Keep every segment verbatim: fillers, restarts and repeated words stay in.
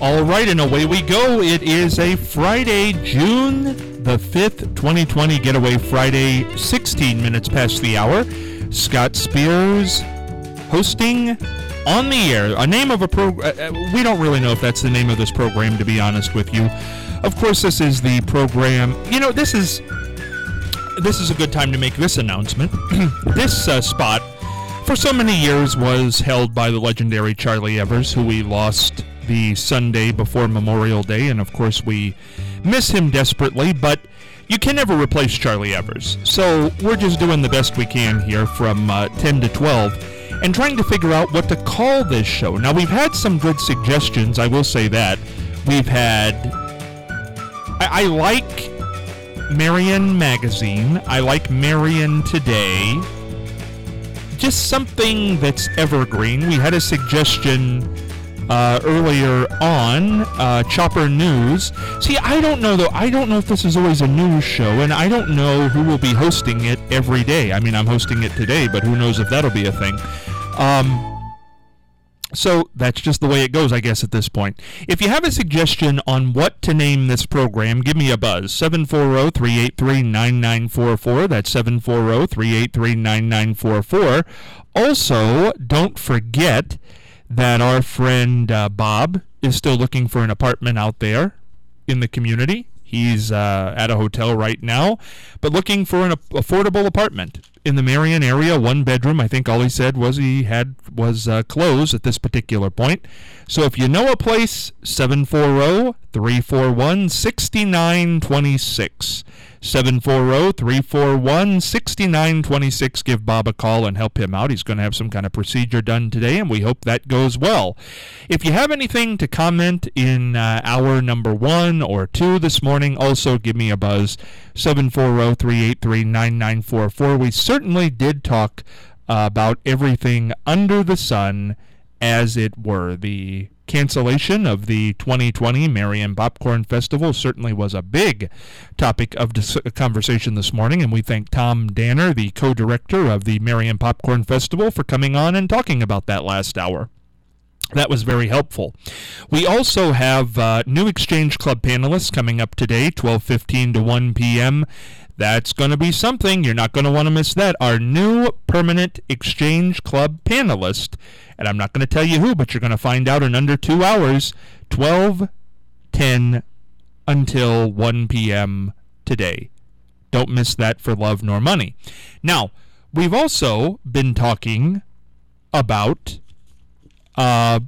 All right, and away we go. It is a Friday, June the fifth, twenty twenty, Getaway Friday, sixteen minutes past the hour. Scott Spears hosting On the Air, a name of a program. Uh, we don't really know if that's the name of this program, to be honest with you. Of course, this is the program. You know, this is this is a good time to make this announcement. This uh, spot, for so many years, was held by the legendary Charlie Evers, who we lost the Sunday before Memorial Day, and of course we miss him desperately, but you can never replace Charlie Evers. So we're just doing the best we can here from uh, ten to twelve and trying to figure out what to call this show. Now, we've had some good suggestions, I will say that. We've had... I, I like Marion Magazine. I like Marion Today. Just something that's evergreen. We had a suggestion uh, earlier on, uh, Chopper News. See, I don't know, though. I don't know if this is always a news show, and I don't know who will be hosting it every day. I mean, I'm hosting it today, but who knows if that'll be a thing. Um... So that's just the way it goes, I guess, at this point. If you have a suggestion on what to name this program, give me a buzz. seven four zero, three eight three, nine nine four four. That's seven four zero, three eight three, nine nine four four. Also, don't forget that our friend uh, Bob is still looking for an apartment out there in the community. He's uh, at a hotel right now, but looking for an affordable apartment in the Marion area, one bedroom. I think all he said was he had was uh, closed at this particular point. So if you know a place, seven four zero, three four one, six nine two six. seven four zero, three four one, six nine two six. Give Bob a call and help him out. He's going to have some kind of procedure done today, and we hope that goes well. If you have anything to comment in uh, hour number one or two this morning, also give me a buzz. seven four zero, three eight three, nine nine four four. We certainly did talk uh, about everything under the sun, as it were. The cancellation of the twenty twenty Marion Popcorn Festival certainly was a big topic of dis- conversation this morning, and we thank Tom Danner, the co-director of the Marion Popcorn Festival, for coming on and talking about that last hour. That was very helpful. We also have uh, new Exchange Club panelists coming up today, twelve fifteen to one p.m. That's going to be something. You're not going to want to miss that. Our new permanent Exchange Club panelist, and I'm not going to tell you who, but you're going to find out in under two hours, twelve ten until one p.m. today. Don't miss that for love nor money. Now, we've also been talking about... Uh,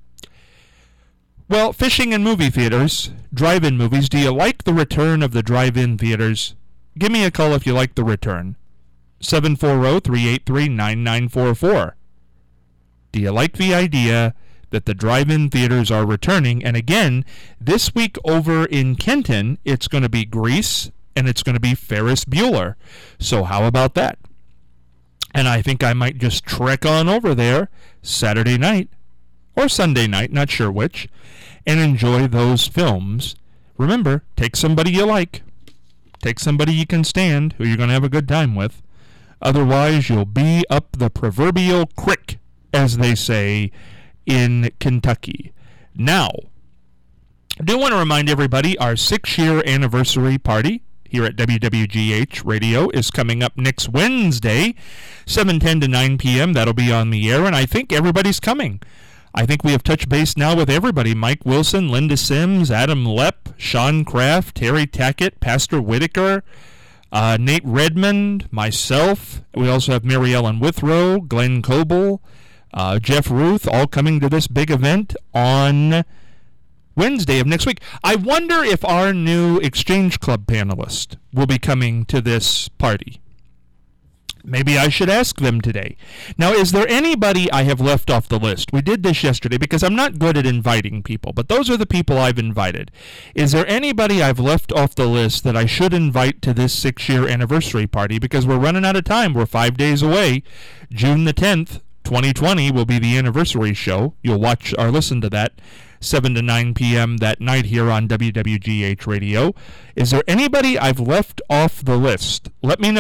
well, fishing in movie theaters, drive-in movies. Do you like the return of the drive-in theaters? Give me a call if you like the return. seven four zero, three eight three, nine nine four four. Do you like the idea that the drive-in theaters are returning? And again, this week over in Kenton, it's going to be Grease and it's going to be Ferris Bueller. So how about that? And I think I might just trek on over there Saturday night or Sunday night, not sure which, and enjoy those films. Remember, take somebody you like. Take somebody you can stand, who you're going to have a good time with. Otherwise, you'll be up the proverbial crick, as they say in Kentucky. Now, I do want to remind everybody our six-year anniversary party here at W W G H Radio is coming up next Wednesday, seven ten to nine p.m. That'll be on the air, and I think everybody's coming. I think we have touched base now with everybody. Mike Wilson, Linda Sims, Adam Lepp, Sean Kraft, Terry Tackett, Pastor Whitaker, uh, Nate Redmond, myself. We also have Mary Ellen Withrow, Glenn Coble, uh, Jeff Ruth, all coming to this big event on Wednesday of next week. I wonder if our new Exchange Club panelist will be coming to this party. Maybe I should ask them today. Now, is there anybody I have left off the list? We did this yesterday because I'm not good at inviting people, but those are the people I've invited. Is there anybody I've left off the list that I should invite to this six-year anniversary party? Because we're running out of time. We're five days away. June the tenth, twenty twenty will be the anniversary show. You'll watch or listen to that seven to nine p.m. that night here on W W G H Radio. Is there anybody I've left off the list? Let me know.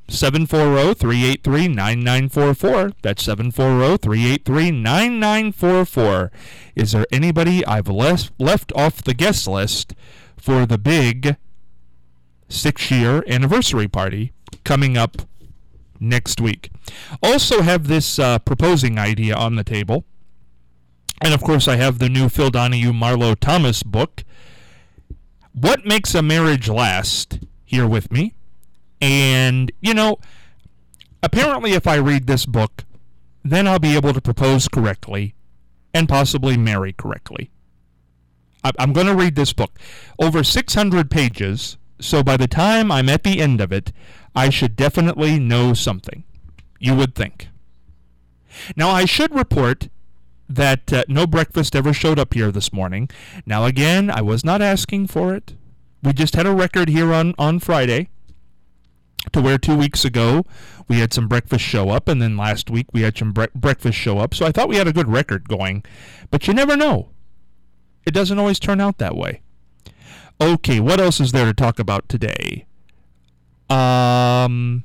seven four zero, three eight three, nine nine four four. That's seven four zero, three eight three, nine nine four four. Is there anybody I've left, left off the guest list for the big six-year anniversary party coming up next week? Also have this uh, proposing idea on the table. And, of course, I have the new Phil Donahue, Marlo Thomas book, What Makes a Marriage Last, here with me. And, you know, apparently if I read this book, then I'll be able to propose correctly and possibly marry correctly. I'm going to read this book. Over six hundred pages, so by the time I'm at the end of it, I should definitely know something, you would think. Now, I should report that uh, no breakfast ever showed up here this morning. Now, again, I was not asking for it. We just had a record here on, on Friday, to where two weeks ago we had some breakfast show up, and then last week we had some bre- breakfast show up. So I thought we had a good record going. But you never know. It doesn't always turn out that way. Okay, what else is there to talk about today? Um.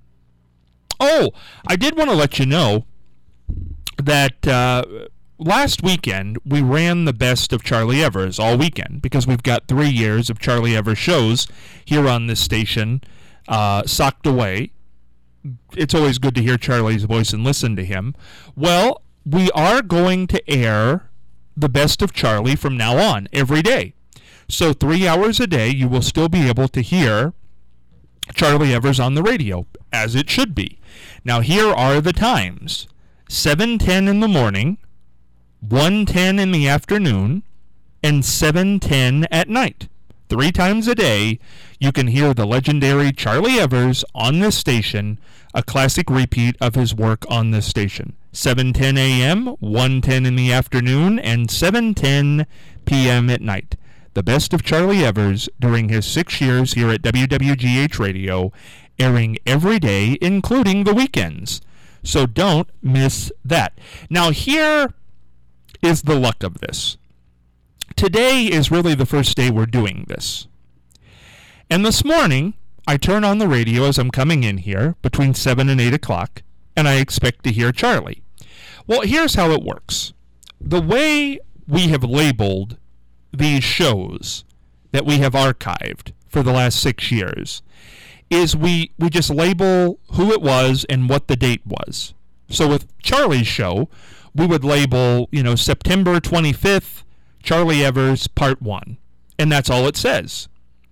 Oh, I did want to let you know that uh, last weekend we ran the best of Charlie Evers all weekend, because we've got three years of Charlie Evers shows here on this station uh, socked away. It's always good to hear Charlie's voice and listen to him. Well, we are going to air the best of Charlie from now on every day. So three hours a day you will still be able to hear Charlie Evers on the radio, as it should be. Now here are the times. seven ten in the morning, one ten in the afternoon, and seven ten at night. Three times a day, you can hear the legendary Charlie Evers on this station, a classic repeat of his work on this station. seven ten a.m., one ten in the afternoon, and seven ten p.m. at night. The best of Charlie Evers during his six years here at W W G H Radio, airing every day, including the weekends. So don't miss that. Now, here is the luck of this. Today is really the first day we're doing this. And this morning, I turn on the radio as I'm coming in here between seven and eight o'clock, and I expect to hear Charlie. Well, here's how it works. The way we have labeled these shows that we have archived for the last six years is we, we just label who it was and what the date was. So with Charlie's show, we would label, you know, September twenty-fifth, Charlie Evers, Part one. And that's all it says.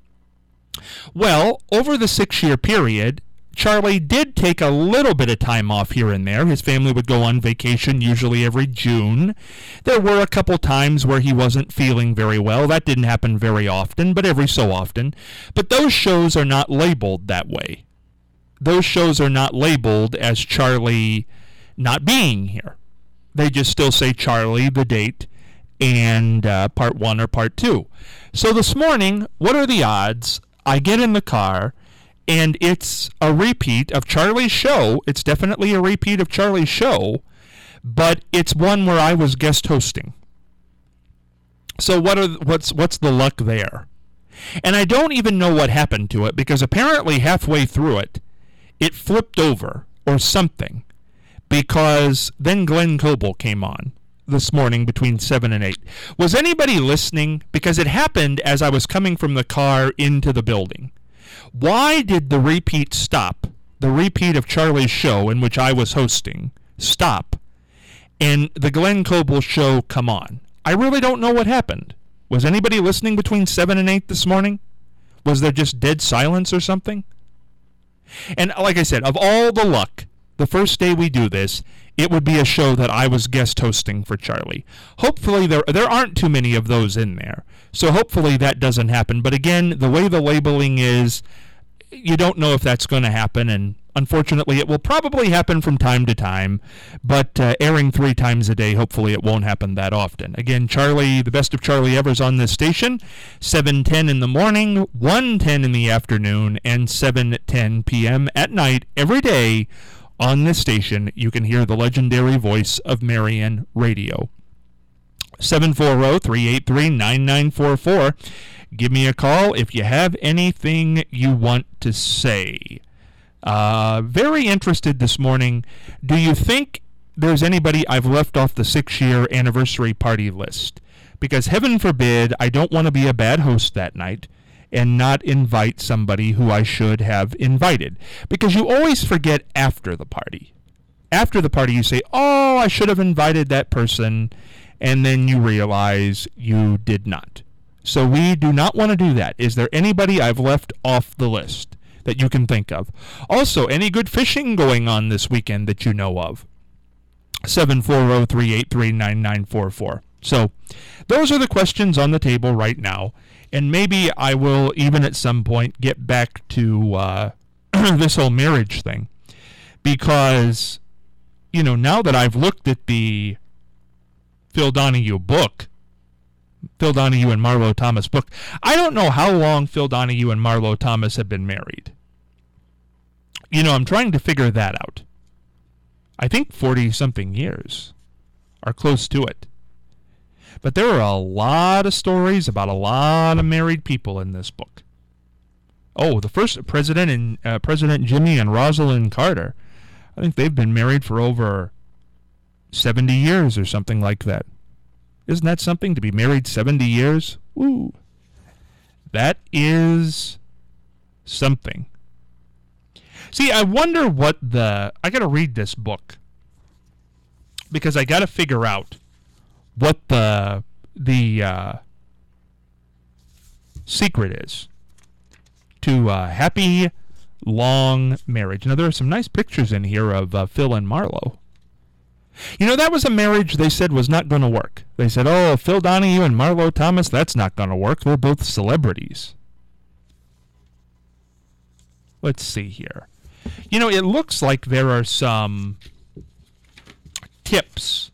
Well, over the six-year period, Charlie did take a little bit of time off here and there. His family would go on vacation usually every June. There were a couple times where he wasn't feeling very well. That didn't happen very often, but every so often. But those shows are not labeled that way. Those shows are not labeled as Charlie not being here. They just still say Charlie, the date, and uh, part one or part two. So this morning, what are the odds I get in the car and it's a repeat of Charlie's show? It's definitely a repeat of Charlie's show, but it's one where I was guest hosting. So what are what's what's the luck there? And I don't even know what happened to it, because apparently halfway through it, it flipped over or something, because then Glenn Coble came on this morning between seven and eight. Was anybody listening? Because it happened as I was coming from the car into the building. Why did the repeat stop, the repeat of Charlie's show in which I was hosting, stop, and the Glenn Coble show come on? I really don't know what happened. Was anybody listening between seven and eight this morning? Was there just dead silence or something? And like I said, of all the luck, the first day we do this, it would be a show that I was guest hosting for Charlie. Hopefully there there aren't too many of those in there. So hopefully that doesn't happen. But again, the way the labeling is, you don't know if that's going to happen, and unfortunately it will probably happen from time to time, but uh, airing three times a day, hopefully it won't happen that often. Again, Charlie, the best of Charlie Evers on this station, seven ten in the morning, one ten in the afternoon, and seven ten p.m. at night every day. On this station, you can hear the legendary voice of Marion Radio. seven four zero, three eight three, nine nine four four. Give me a call if you have anything you want to say. Uh, very interested this morning. Do you think there's anybody I've left off the six-year anniversary party list? Because heaven forbid I don't want to be a bad host that night and not invite somebody who I should have invited. Because you always forget after the party. After the party you say, oh, I should have invited that person, and then you realize you did not. So we do not want to do that. Is there anybody I've left off the list that you can think of? Also, any good fishing going on this weekend that you know of? seven four zero, three eight three, nine nine four four. So those are the questions on the table right now, and maybe I will even at some point get back to uh, this whole marriage thing, because, you know, now that I've looked at the Phil Donahue book, Phil Donahue and Marlo Thomas book, I don't know how long Phil Donahue and Marlo Thomas have been married. You know, I'm trying to figure that out. I think forty-something years, or close to it. But there are a lot of stories about a lot of married people in this book. Oh, the first president and uh, President Jimmy and Rosalind Carter, I think they've been married for over seventy years or something like that. Isn't that something, to be married seventy years? Woo. That is something. See, I wonder what the... I got to read this book, because I got to figure out what the the uh, secret is to a happy, long marriage. Now, there are some nice pictures in here of uh, Phil and Marlo. You know, that was a marriage they said was not going to work. They said, oh, Phil Donahue and Marlo Thomas, that's not going to work. They're both celebrities. Let's see here. You know, it looks like there are some tips.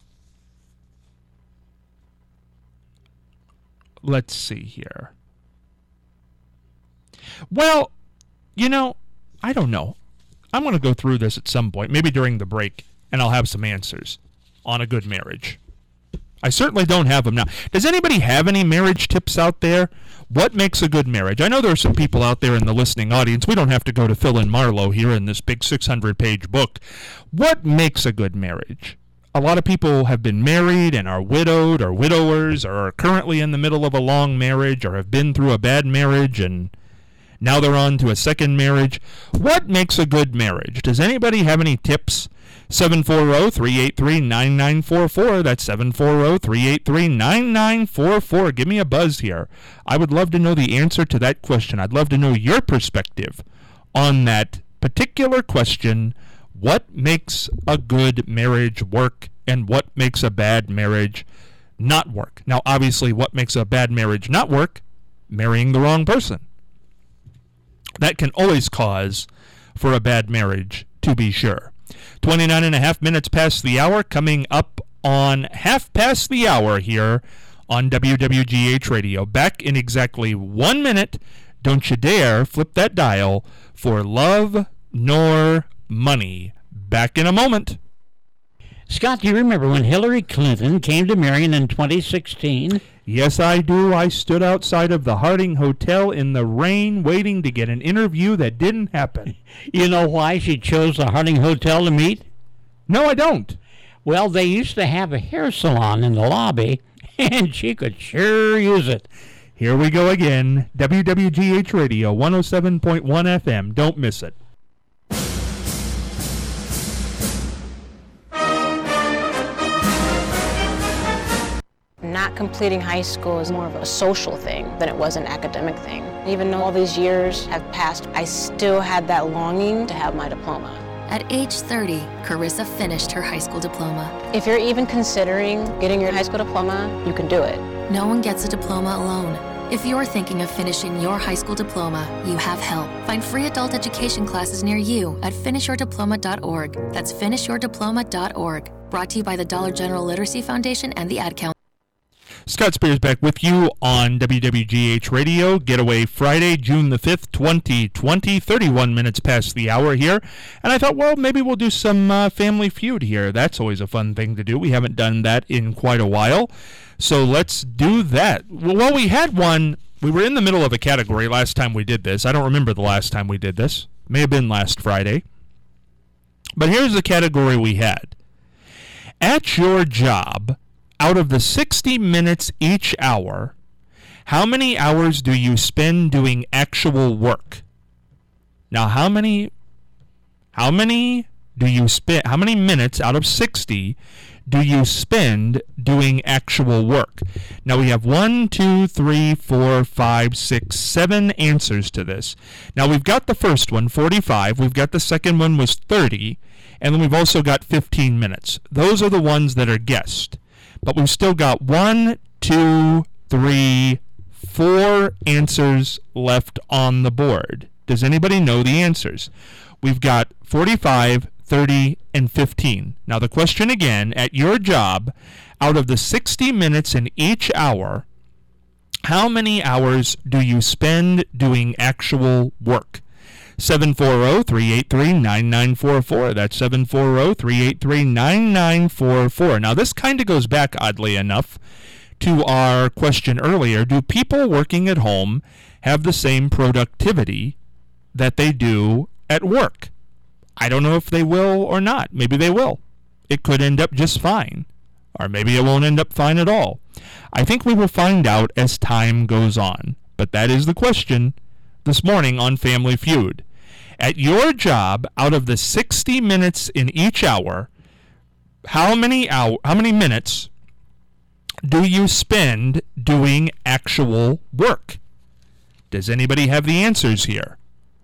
Let's see here. Well, you know, I don't know. I'm going to go through this at some point, maybe during the break, and I'll have some answers on a good marriage. I certainly don't have them now. Does anybody have any marriage tips out there? What makes a good marriage? I know there are some people out there in the listening audience. We don't have to go to Phil and Marlo here in this big six hundred page book. What makes a good marriage? A lot of people have been married and are widowed or widowers, or are currently in the middle of a long marriage, or have been through a bad marriage and now they're on to a second marriage. What makes a good marriage? Does anybody have any tips? seven four zero, three eight three, nine nine four four. That's seven four zero, three eight three, nine nine four four. Give me a buzz here. I would love to know the answer to that question. I'd love to know your perspective on that particular question. What makes a good marriage work, and what makes a bad marriage not work? Now, obviously, what makes a bad marriage not work? Marrying the wrong person. That can always cause for a bad marriage, to be sure. twenty-nine and a half minutes past the hour, coming up on half past the hour here on W W G H Radio. Back in exactly one minute. Don't you dare flip that dial for Love Nor Money. Back in a moment. Scott, do you remember when Hillary Clinton came to Marion in twenty sixteen? Yes, I do. I stood outside of the Harding Hotel in the rain waiting to get an interview that didn't happen. You know why she chose the Harding Hotel to meet? No, I don't. Well, they used to have a hair salon in the lobby, and she could sure use it. Here we go again. W W G H Radio, one oh seven point one F M. Don't miss it. Not completing high school is more of a social thing than it was an academic thing. Even though all these years have passed, I still had that longing to have my diploma. At age thirty, Carissa finished her high school diploma. If you're even considering getting your high school diploma, you can do it. No one gets a diploma alone. If you're thinking of finishing your high school diploma, you have help. Find free adult education classes near you at finish your diploma dot org. That's finish your diploma dot org. Brought to you by the Dollar General Literacy Foundation and the Ad Council. Scott Spears back with you on W W G H Radio. Getaway Friday, June the fifth, twenty twenty, thirty-one minutes past the hour here. And I thought, well, maybe we'll do some uh, Family Feud here. That's always a fun thing to do. We haven't done that in quite a while. So let's do that. Well, we had one. We were in the middle of a category last time we did this. I don't remember the last time we did this. May have been last Friday. But here's the category we had. At your job, out of the sixty minutes each hour, how many hours do you spend doing actual work? Now, how many how many do you spend how many minutes out of sixty do you spend doing actual work? Now we have one, two, three, four, five, six, seven answers to this. Now we've got the first one, forty-five. We've got the second one was thirty. And then we've also got fifteen minutes. Those are the ones that are guessed. But we've still got one, two, three, four answers left on the board. Does anybody know the answers? We've got forty-five, thirty, and fifteen. Now the question again, at your job, out of the sixty minutes in each hour, how many hours do you spend doing actual work? seven four zero, three eight three, nine nine four four. That's seven four zero, three eight three, nine nine four four. Now this kind of goes back, oddly enough, to our question earlier. Do people working at home have the same productivity that they do at work? I don't know if they will or not. Maybe they will. It could end up just fine. Or maybe it won't end up fine at all. I think we will find out as time goes on. But that is the question this morning on Family Feud. At your job, out of the sixty minutes in each hour, how many hour, how many minutes do you spend doing actual work? Does anybody have the answers here?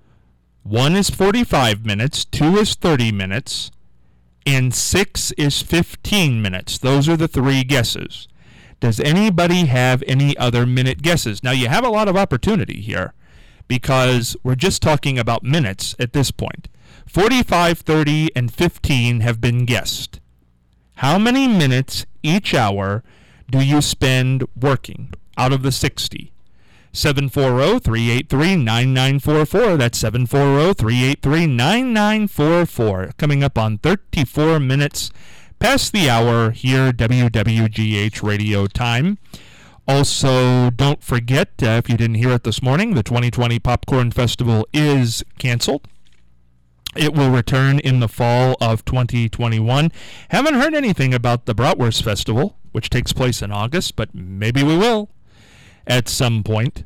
One is forty-five minutes, two is thirty minutes, and six is fifteen minutes. Those are the three guesses. Does anybody have any other minute guesses? Now, you have a lot of opportunity here because we're just talking about minutes at this point. forty-five, thirty, and fifteen have been guessed. How many minutes each hour do you spend working out of the sixty? seven four zero, three eight three, nine nine four four. That's seven four zero, three eight three, nine nine four four. Coming up on thirty-four minutes past the hour here, W W G H Radio Time. Also, don't forget, uh, if you didn't hear it this morning, the twenty twenty Popcorn Festival is canceled. It will return in the fall of twenty twenty-one. Haven't heard anything about the Bratwurst Festival, which takes place in August, but maybe we will at some point.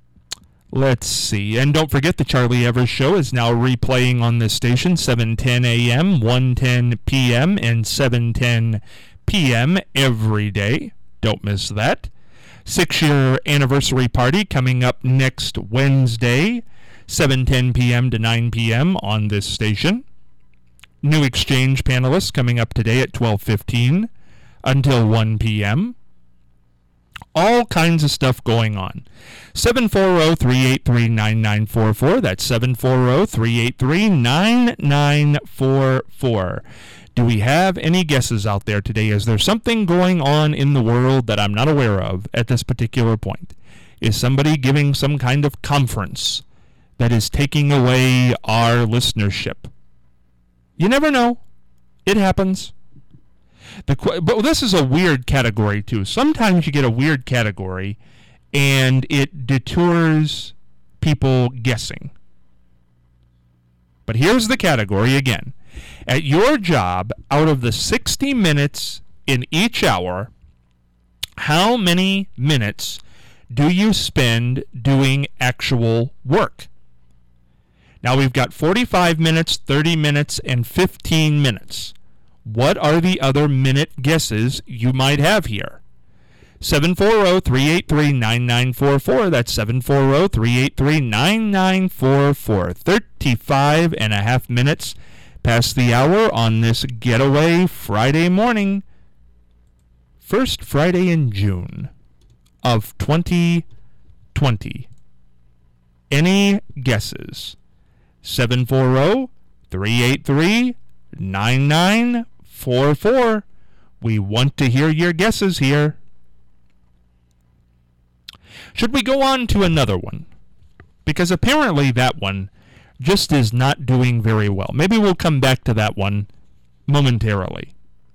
Let's see. And don't forget, the Charlie Evers Show is now replaying on this station, seven ten a.m., one ten p.m., and seven ten p.m. every day. Don't miss that. Six-year anniversary party coming up next Wednesday, seven ten p.m. to nine p.m. on this station. New exchange panelists coming up today at twelve fifteen until one p.m. All kinds of stuff going on. seven four zero, three eight three, nine nine four four. That's seven four zero, three eight three, nine nine four four. Do we have any guesses out there today? Is there something going on in the world that I'm not aware of at this particular point? Is somebody giving some kind of conference that is taking away our listenership? You never know. It happens. The, but this is a weird category, too. Sometimes you get a weird category, and it detours people guessing. But here's the category again. At your job, out of the sixty minutes in each hour, how many minutes do you spend doing actual work? Now we've got forty-five minutes, thirty minutes, and fifteen minutes. What are the other minute guesses you might have here? seven four zero, three eight three, nine nine four four. That's seven four zero, three eight three, nine nine four four. thirty-five and a half minutes past the hour on this getaway Friday morning. First Friday in June of twenty twenty. Any guesses? seven four zero, three eight three, nine nine four four. We want to hear your guesses here. Should we go on to another one? Because apparently that one just is not doing very well. Maybe we'll come back to that one momentarily.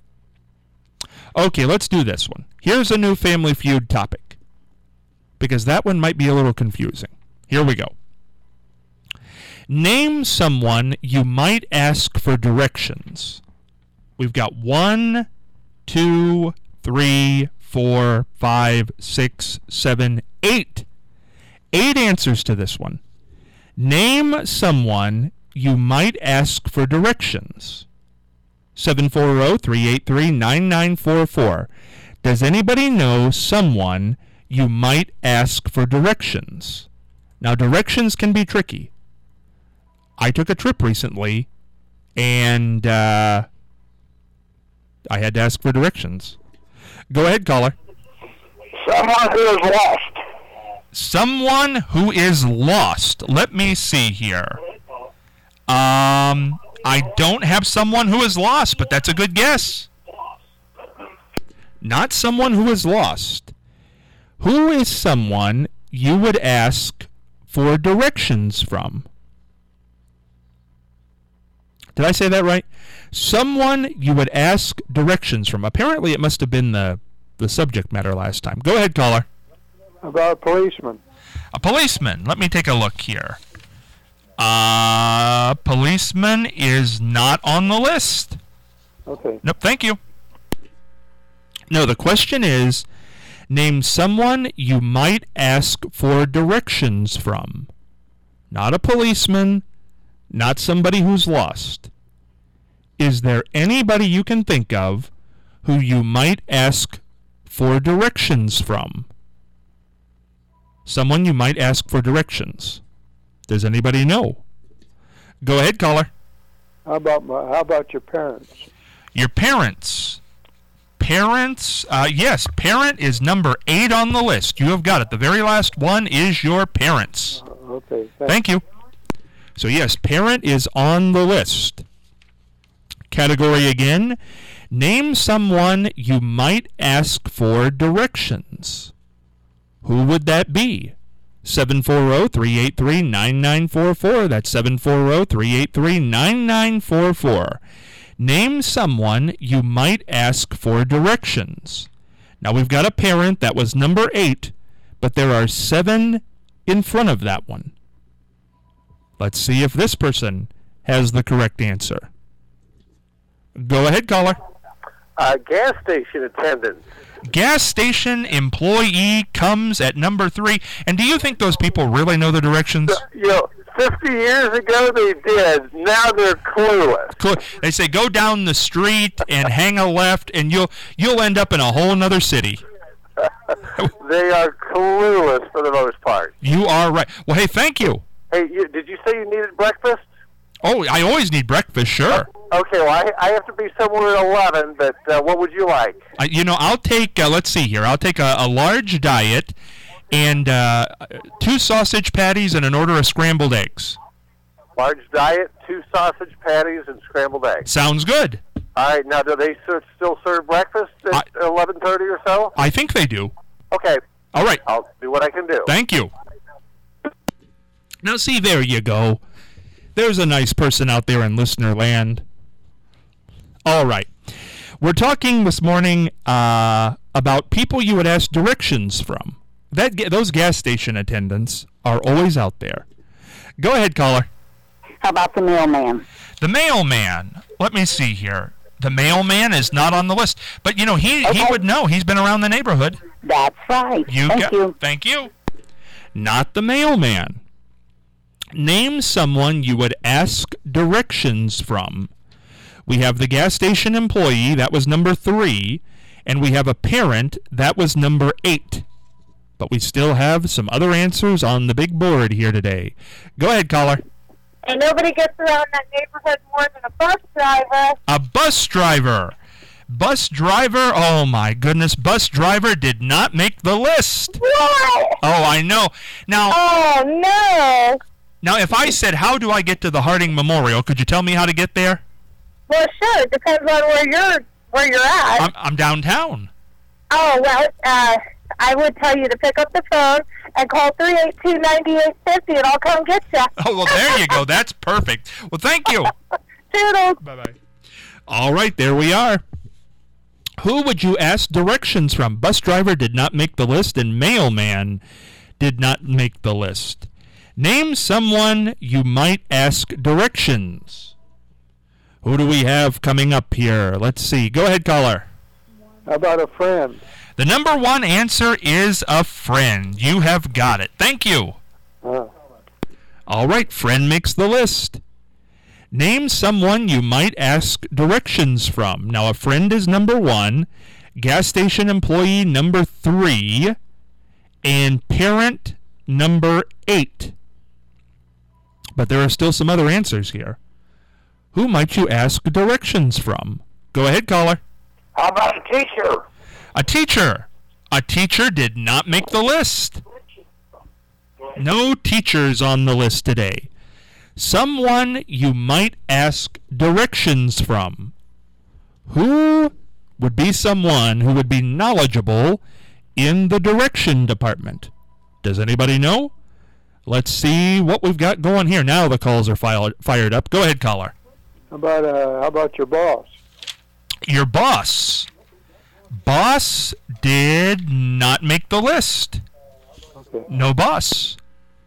Okay, let's do this one. Here's a new Family Feud topic, because that one might be a little confusing. Here we go. Name someone you might ask for directions. We've got one, two, three, four, five, six, seven, eight. Eight answers to this one. Name someone you might ask for directions. seven four zero, three eight three, nine nine four four. Does anybody know someone you might ask for directions? Now, directions can be tricky. I took a trip recently, and uh, I had to ask for directions. Go ahead, caller. Someone who is lost. Someone who is lost. Let me see here. Um, I don't have someone who is lost, but that's a good guess. Not someone who is lost. Who is someone you would ask for directions from? Did I say that right? Someone you would ask directions from. Apparently it must have been the, the subject matter last time. Go ahead, caller. About a policeman. A policeman. Let me take a look here. Uh, policeman is not on the list. Okay. Nope, thank you. No, the question is, name someone you might ask for directions from. Not a policeman, not somebody who's lost. Is there anybody you can think of who you might ask for directions from? Someone you might ask for directions. Does anybody know? Go ahead, caller. How about my, how about your parents? Your parents. Parents, uh, yes, parent is number eight on the list. You have got it. The very last one is your parents. Uh, okay. Thanks. Thank you. So, yes, parent is on the list. Category again. Name someone you might ask for directions. Who would that be? seven four zero, three eight three, nine nine four four. That's seven four zero, three eight three, nine nine four four. Name someone you might ask for directions. Now, we've got a parent. That was number eight, but there are seven in front of that one. Let's see if this person has the correct answer. Go ahead, caller. Uh, gas station attendant. Gas station employee comes at number three. And do you think those people really know the directions? You know, fifty years ago they did. Now they're clueless. Cool. They say go down the street and hang a left, and you'll you'll end up in a whole nother city. They are clueless for the most part. You are right. Well, hey, thank you. Hey, you, did you say you needed breakfast? Oh, I always need breakfast, sure. Okay, well, I, I have to be somewhere at eleven, but uh, what would you like? Uh, you know, I'll take, uh, let's see here, I'll take a, a large diet and uh, two sausage patties and an order of scrambled eggs. Large diet, two sausage patties, and scrambled eggs. Sounds good. All right, now do they ser- still serve breakfast at eleven thirty or so? I think they do. Okay. All right. I'll do what I can do. Thank you. Now, see, there you go. There's a nice person out there in listener land. All right. We're talking this morning uh, about people you would ask directions from. That Those gas station attendants are always out there. Go ahead, caller. How about the mailman? The mailman. Let me see here. The mailman is not on the list. But, you know, he, Okay. he would know. He's been around the neighborhood. That's right. You Thank got, you. Thank you. Not the mailman. Name someone you would ask directions from. We have the gas station employee, that was number three, and we have a parent, that was number eight. But we still have some other answers on the big board here today. Go ahead, caller. And nobody gets around that neighborhood more than a bus driver. A bus driver. Bus driver, oh my goodness, bus driver did not make the list. What? Oh, I know. Now, Oh, no. now if I said, how do I get to the Harding Memorial, could you tell me how to get there? Well, sure. It depends on where you're where you're at. I'm, I'm downtown. Oh, well, uh, I would tell you to pick up the phone and call three eight two, nine eight five zero, and I'll come get you. Oh, well, there you go. That's perfect. Well, thank you. Toodles. Bye-bye. All right, there we are. Who would you ask directions from? Bus driver did not make the list, and mailman did not make the list. Name someone you might ask directions. Who do we have coming up here? Let's see. Go ahead, caller. How about a friend? The number one answer is a friend. You have got it. Thank you. Uh, All right, friend makes the list. Name someone you might ask directions from. Now, a friend is number one, gas station employee number three, and parent number eight. But there are still some other answers here. Who might you ask directions from? Go ahead, caller. how about a teacher? A teacher. A teacher did not make the list. No teachers on the list today. Someone you might ask directions from. Who would be someone who would be knowledgeable in the direction department? Does anybody know? Let's see what we've got going here. Now the calls are fired fired up. Go ahead, caller. How about uh, how about your boss? Your boss. Boss did not make the list. Okay. No boss.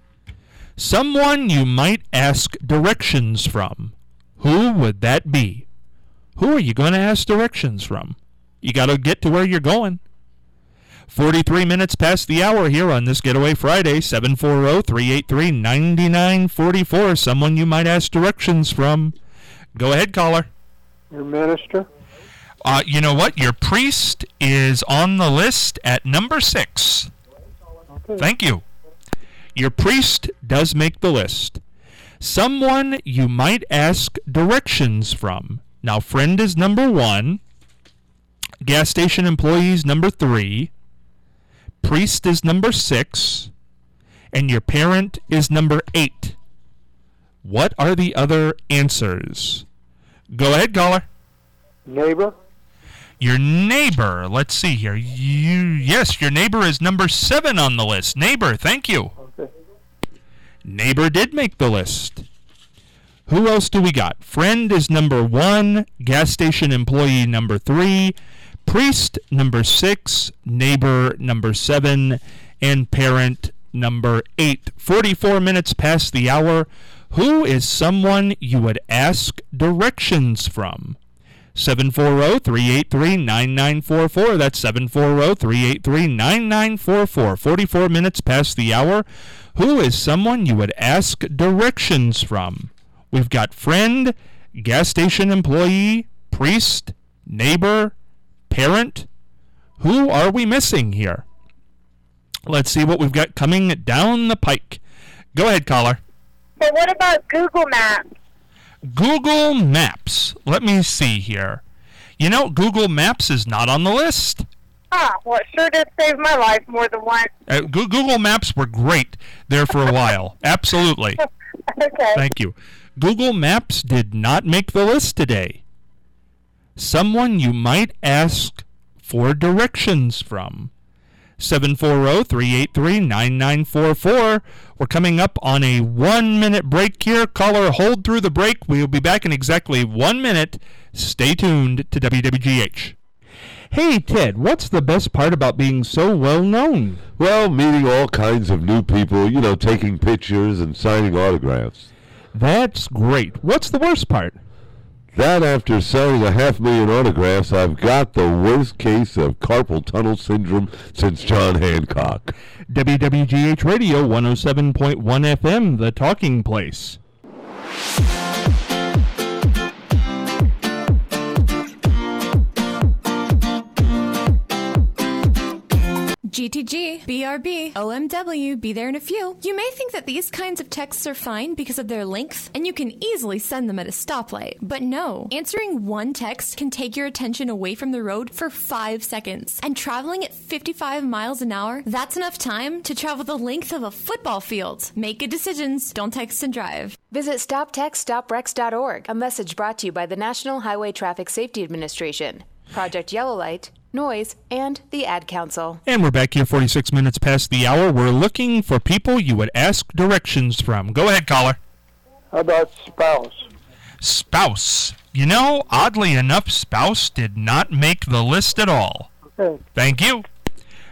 Someone you might ask directions from. Who would that be? Who are you going to ask directions from? You got to get to where you're going. forty-three minutes past the hour here on this Getaway Friday. seven four zero, three eight three, nine nine four four. Someone you might ask directions from. Go ahead, caller. Your minister? Uh, you know what? Your priest is on the list at number six. Okay. Thank you. Your priest does make the list. Someone you might ask directions from. Now, friend is number one. Gas station employees number three. Priest is number six. And your parent is number eight. What are the other answers? Go ahead, caller. Neighbor? Your neighbor. Let's see here. You yes, your neighbor is number seven on the list. Neighbor, thank you. Okay. Neighbor did make the list. Who else do we got? Friend is number one. Gas station employee number three. Priest number six. Neighbor number seven. And parent number eight. forty-four minutes past the hour. Who is someone you would ask directions from? seven four zero, three eight three, nine nine four four. That's seven four zero, three eight three, nine nine four four. forty-four minutes past the hour. Who is someone you would ask directions from? We've got friend, gas station employee, priest, neighbor, parent. Who are we missing here? Let's see what we've got coming down the pike. Go ahead, caller. But what about Google Maps? Google Maps. Let me see here. You know, Google Maps is not on the list. Huh, well, it sure did save my life more than once. Uh, Go- Google Maps were great there for a while. Absolutely. Okay. Thank you. Google Maps did not make the list today. Someone you might ask for directions from. seven four zero, three eight three, nine nine four four. We're coming up on a one-minute break here. Caller, hold through the break. We'll be back in exactly one minute. Stay tuned to W W G H. Hey, Ted, what's the best part about being so well known? Well, meeting all kinds of new people, you know, taking pictures and signing autographs. That's great. What's the worst part? That after signing a half million autographs, I've got the worst case of carpal tunnel syndrome since John Hancock. W W G H Radio one oh seven point one F M, the talking place. G T G, B R B, O M W, be there in a few. You may think that these kinds of texts are fine because of their length, and you can easily send them at a stoplight. But no, answering one text can take your attention away from the road for five seconds. And traveling at fifty-five miles an hour, that's enough time to travel the length of a football field. Make good decisions. Don't text and drive. Visit stop text stop wrecks dot org. A message brought to you by the National Highway Traffic Safety Administration, Project Yellow Light, Noise, and the Ad Council. And we're back here forty-six minutes past the hour. We're looking for people you would ask directions from. Go ahead, caller. How about spouse? Spouse. You know, oddly enough, spouse did not make the list at all. Okay. Thank you.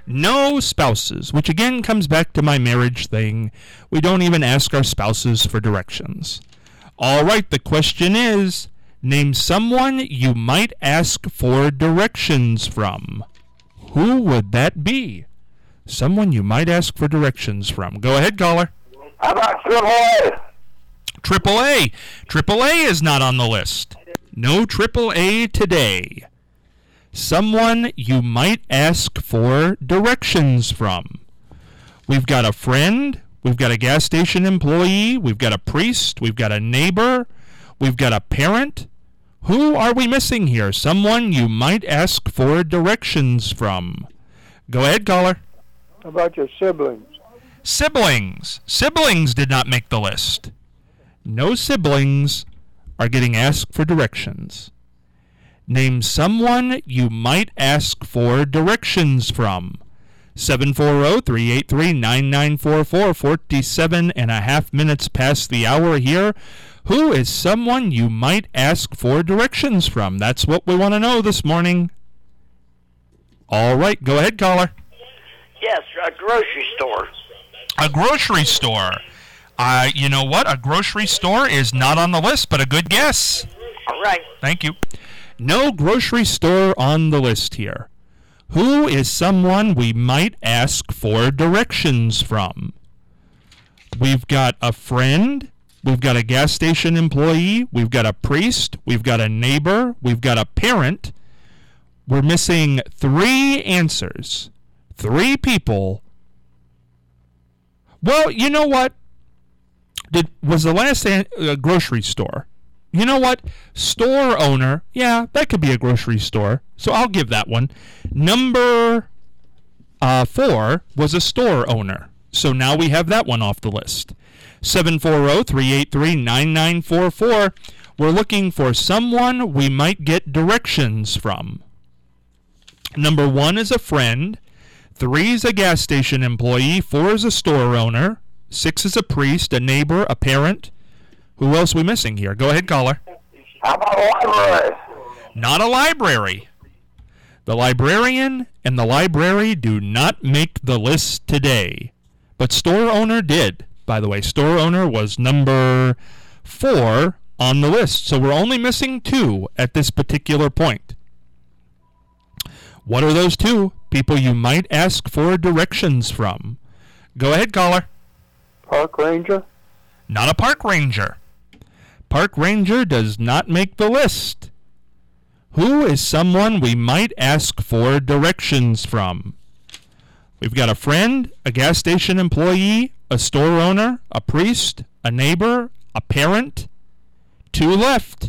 No spouses, which again comes back to my marriage thing. We don't even ask our spouses for directions. All right, the question is, name someone you might ask for directions from. Who would that be? Someone you might ask for directions from. Go ahead, caller. How about Triple A? Triple A. Triple A is not on the list. No Triple A today. Someone you might ask for directions from. We've got a friend. We've got a gas station employee. We've got a priest. We've got a neighbor. We've got a parent. Who are we missing here? Someone you might ask for directions from. Go ahead, caller. How about your siblings? Siblings. Siblings did not make the list. No siblings are getting asked for directions. Name someone you might ask for directions from. seven four zero, three eight three, nine nine four four, forty-seven and a half minutes past the hour here. Who is someone you might ask for directions from? That's what we want to know this morning. All right, go ahead, caller. Yes, a grocery store. A grocery store. Uh, you know what? A grocery store is not on the list, but a good guess. All right. Thank you. No grocery store on the list here. Who is someone we might ask for directions from? We've got a friend. We've got a gas station employee. We've got a priest. We've got a neighbor. We've got a parent. We're missing three answers. Three people. Well, you know what? Did was the last an- uh, grocery store? You know what? Store owner. Yeah, that could be a grocery store. So I'll give that one. Number uh, four was a store owner. So now we have that one off the list. seven four zero, three eight three, nine nine four four. We're looking for someone we might get directions from. Number one is a friend. Three is a gas station employee. Four is a store owner. Six is a priest, a neighbor, a parent. Who else are we missing here? Go ahead, caller. How about a library? Not a library. The librarian and the library do not make the list today. But store owner did. By the way, store owner was number four on the list. So we're only missing two at this particular point. What are those two people you might ask for directions from? Go ahead, caller. Park ranger? Not a park ranger. Park ranger does not make the list. Who is someone we might ask for directions from? We've got a friend, a gas station employee, a store owner, a priest, a neighbor, a parent. Two left.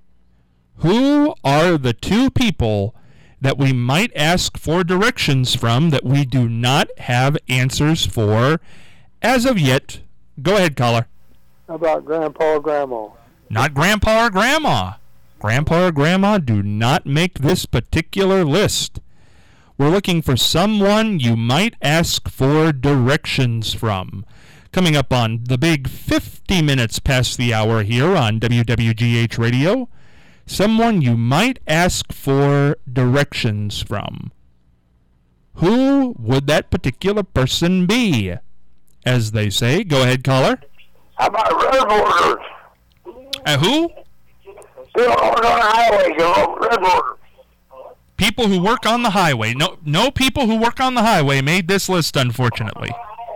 Who are the two people that we might ask for directions from that we do not have answers for as of yet? Go ahead, caller. How about grandpa or grandma? Not grandpa or grandma. Grandpa or grandma do not make this particular list. We're looking for someone you might ask for directions from. Coming up on the big fifty minutes past the hour here on W W G H Radio, someone you might ask for directions from. Who would that particular person be? As they say, go ahead, caller. How about road workers? Uh, who? People who work on the highway, go road workers. People who work on the highway. No, no people who work on the highway made this list, unfortunately.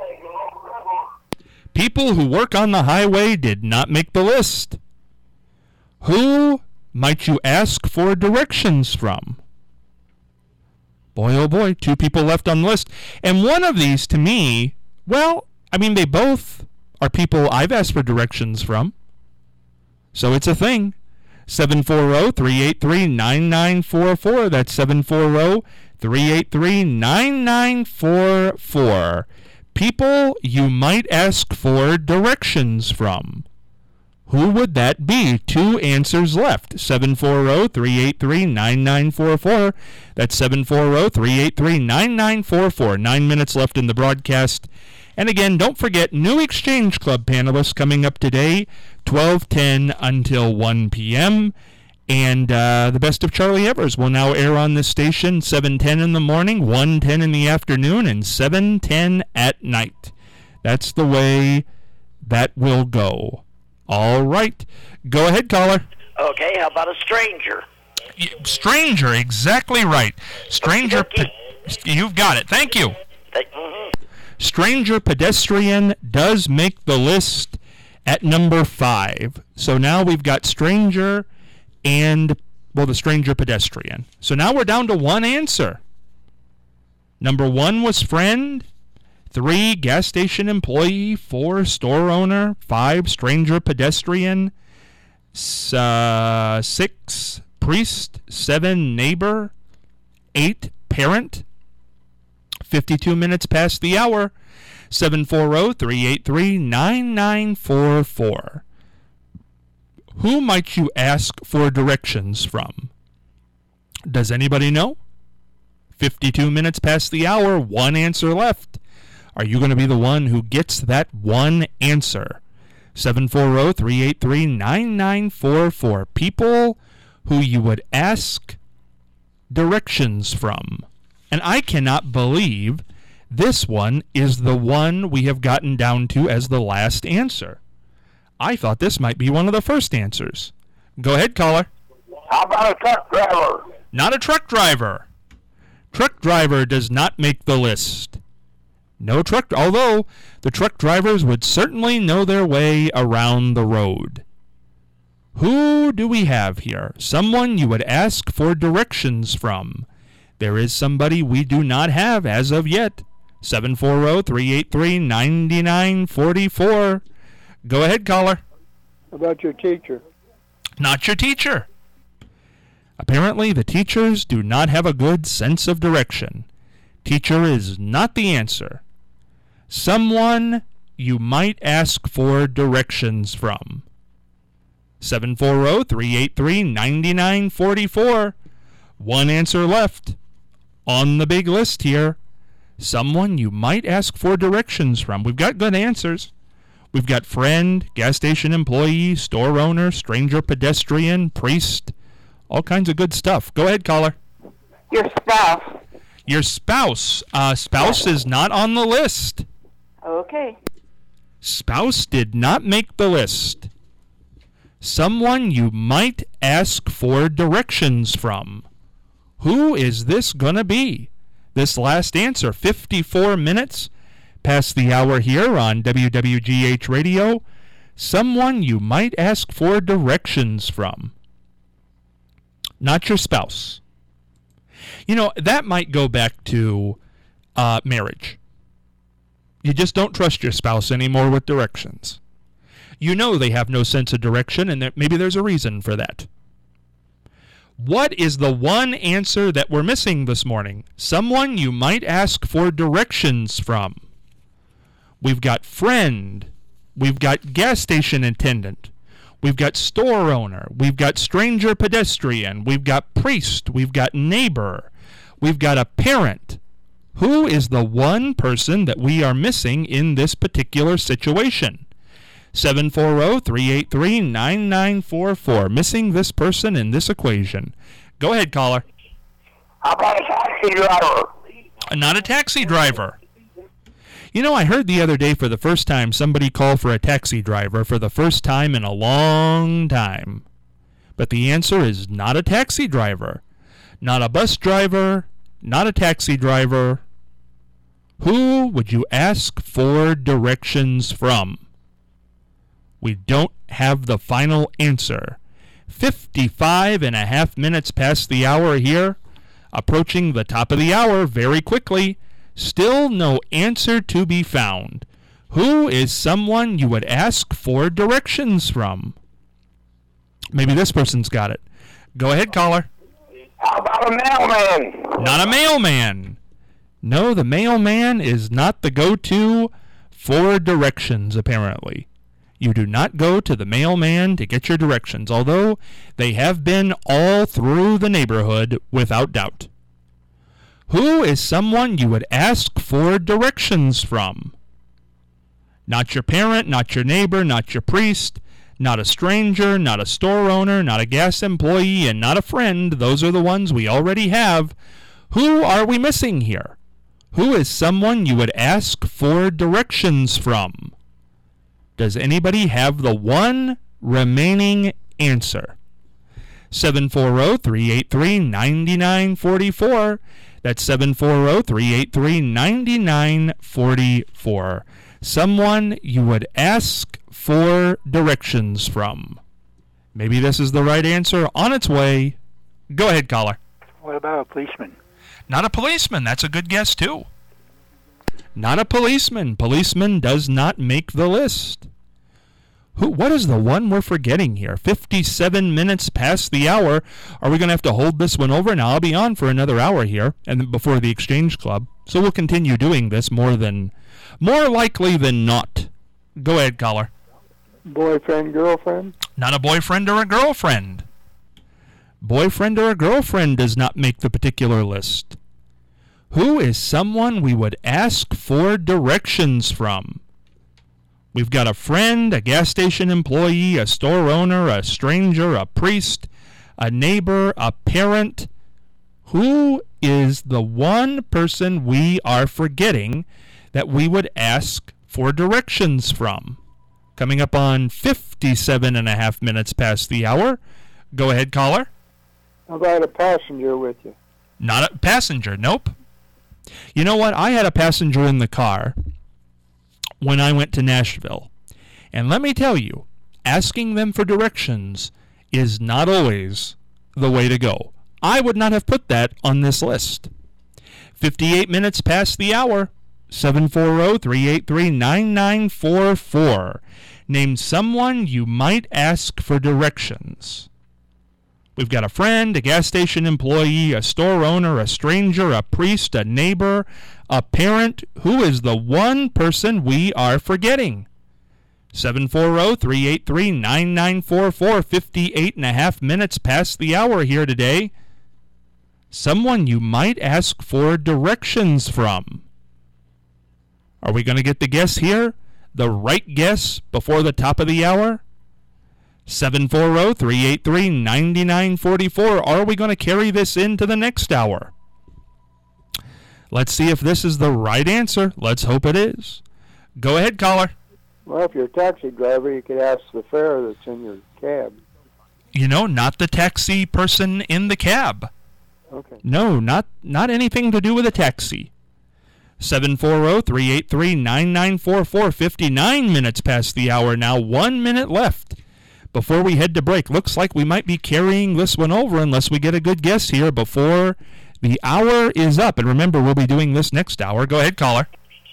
People who work on the highway did not make the list. Who might you ask for directions from? Boy, oh boy, two people left on the list. And one of these, to me, well, I mean, they both are people I've asked for directions from. So it's a thing. seven four zero, three eight three, nine nine four four. That's seven four zero, three eight three, nine nine four four. People you might ask for directions from. Who would that be? Two answers left. seven four zero, three eight three, nine nine four four. That's seven four zero, three eight three, nine nine four four. Nine minutes left in the broadcast. And again, don't forget, new Exchange Club panelists coming up today, twelve ten until one p.m. And uh, the Best of Charlie Evers will now air on this station seven ten in the morning, one ten in the afternoon, and seven ten at night. That's the way that will go. All right. Go ahead, caller. Okay, how about a stranger? Stranger, exactly right. Stranger, pe- you've got it. Thank you. Mm-hmm. Stranger pedestrian does make the list at number five. So now we've got stranger and, well, the stranger pedestrian. So now we're down to one answer. Number one was friend. Three, gas station employee. Four, store owner. Five, stranger pedestrian. Uh, six, priest. Seven, neighbor. Eight, parent. fifty-two minutes past the hour. seven four zero, three eight three, nine nine four four. Who might you ask for directions from? Does anybody know? fifty-two minutes past the hour, one answer left. Are you going to be the one who gets that one answer? seven four zero, three eight three, nine nine four four. People who you would ask directions from. And I cannot believe this one is the one we have gotten down to as the last answer. I thought this might be one of the first answers. Go ahead, caller. How about a truck driver? Not a truck driver. Truck driver does not make the list. No truck, although the truck drivers would certainly know their way around the road. Who do we have here? Someone you would ask for directions from. There is somebody we do not have as of yet. seven four zero, three eight three, nine nine four four. Go ahead, caller. How about your teacher? Not your teacher. Apparently, the teachers do not have a good sense of direction. Teacher is not the answer. Someone you might ask for directions from. seven four zero, three eight three, nine nine four four. One answer left. On the big list here. Someone you might ask for directions from. We've got good answers. We've got friend, gas station employee, store owner, stranger pedestrian, priest. All kinds of good stuff. Go ahead, caller. Your spouse. Your spouse. Uh, spouse is not on the list. Okay. Spouse did not make the list. Someone you might ask for directions from. Who is this going to be? This last answer, fifty-four minutes past the hour here on W W G H Radio. Someone you might ask for directions from. Not your spouse. You know, that might go back to uh, marriage. You just don't trust your spouse anymore with directions. You know they have no sense of direction, and that maybe there's a reason for that. What is the one answer that we're missing this morning? Someone you might ask for directions from. We've got friend. We've got gas station attendant. We've got store owner. We've got stranger pedestrian. We've got priest. We've got neighbor. We've got a parent. Who is the one person that we are missing in this particular situation? seven four zero, three eight three, nine nine four four. Missing this person in this equation. Go ahead, caller. How about a taxi driver? Not a taxi driver. You know, I heard the other day for the first time somebody call for a taxi driver for the first time in a long time. But the answer is not a taxi driver. Not a bus driver. Not a taxi driver. Who would you ask for directions from? We don't have the final answer. fifty-five and a half minutes past the hour here. Approaching the top of the hour very quickly. Still no answer to be found. Who is someone you would ask for directions from? Maybe this person's got it. Go ahead, caller. How about a mailman? Not a mailman. No, the mailman is not the go-to for directions, apparently. You do not go to the mailman to get your directions, although they have been all through the neighborhood without doubt. Who is someone you would ask for directions from? Not your parent, not your neighbor, not your priest, not a stranger, not a store owner, not a gas employee, and not a friend. Those are the ones we already have. Who are we missing here? Who is someone you would ask for directions from? Does anybody have the one remaining answer? seven four zero, three eight three, nine nine four four. That's seven four zero, three eight three, nine nine four four. Someone you would ask for directions from. Maybe this is the right answer on its way. Go ahead, caller. What about a policeman? Not a policeman. That's a good guess, too. Not a policeman. Policeman does not make the list. Who? What is the one we're forgetting here? fifty-seven minutes past the hour. Are we going to have to hold this one over? Now, I'll be on for another hour here and before the Exchange Club, so we'll continue doing this more than, more likely than not. Go ahead, caller. Boyfriend, girlfriend? Not a boyfriend or a girlfriend. Boyfriend or a girlfriend does not make the particular list. Who is someone we would ask for directions from? We've got a friend, a gas station employee, a store owner, a stranger, a priest, a neighbor, a parent. Who is the one person we are forgetting that we would ask for directions from? Coming up on fifty-seven and a half minutes past the hour. Go ahead, caller. How about a passenger with you? Not a passenger, nope. You know what? I had a passenger in the car when I went to Nashville. And let me tell you, asking them for directions is not always the way to go. I would not have put that on this list. fifty-eight minutes past the hour. seven four zero, three eight three, nine nine four four. Name someone you might ask for directions. We've got a friend, a gas station employee, a store owner, a stranger, a priest, a neighbor, a parent. Who is the one person we are forgetting? seven four zero, three eight three, nine nine four four, fifty-eight and a half minutes past the hour here today. Someone you might ask for directions from. Are we going to get the guess here? The right guess before the top of the hour? seven four zero, three eight three, nine nine four four. Are we going to carry this into the next hour? Let's see if this is the right answer. Let's hope it is. Go ahead, caller. Well, if you're a taxi driver, you could ask the fare that's in your cab. You know, not the taxi person in the cab. Okay. No, not not anything to do with a taxi. seven four zero, three eight three, nine nine four four. fifty-nine minutes past the hour now. One minute left before we head to break. Looks like we might be carrying this one over unless we get a good guess here before the hour is up. And remember, we'll be doing this next hour. Go ahead, caller.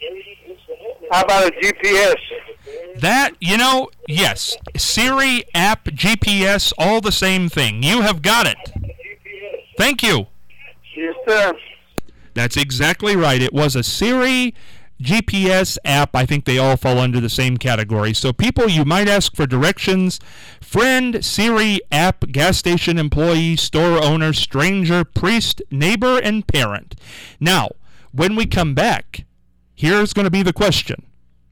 How about a G P S? That, you know, yes. Siri, app, G P S, all the same thing. You have got it. Thank you. Yes, sir. That's exactly right. It was a Siri, G P S, app. I think they all fall under the same category. So people you might ask for directions: friend, Siri, app, gas station employee, store owner, stranger, priest, neighbor, and parent. Now, when we come back, here's going to be the question.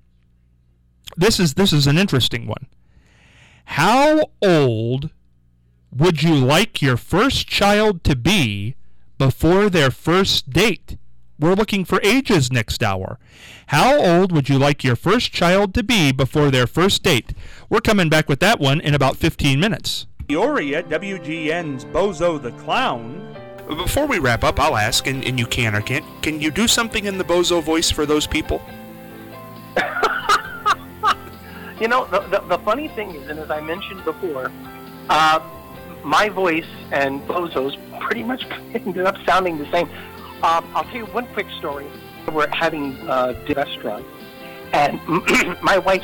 This is this is an interesting one. How old would you like your first child to be before their first date? We're looking for ages next hour. How old would you like your first child to be before their first date? We're coming back with that one in about fifteen minutes. Ori at W G N's Bozo the Clown. Before we wrap up, I'll ask, and, and you can or can't, can you do something in the Bozo voice for those people? You know, the, the, the funny thing is, and as I mentioned before, uh, my voice and Bozo's pretty much ended up sounding the same. Um, I'll tell you one quick story. We're having uh, a restaurant, and my wife